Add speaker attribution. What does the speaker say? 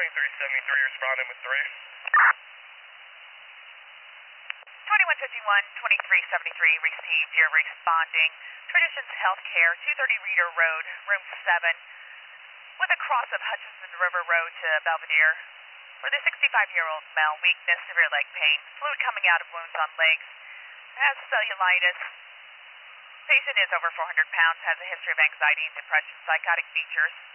Speaker 1: 2373 responding with 3.
Speaker 2: 2151-2373 received. You're responding. Traditions Healthcare, 230 Reeder Road, room 7, with a cross of Hutchinson River Road to Belvedere. For the 65-year-old male, weakness, severe leg pain, fluid coming out of wounds on legs, has cellulitis. Patient is over 400 pounds, has a history of anxiety and depression, psychotic features.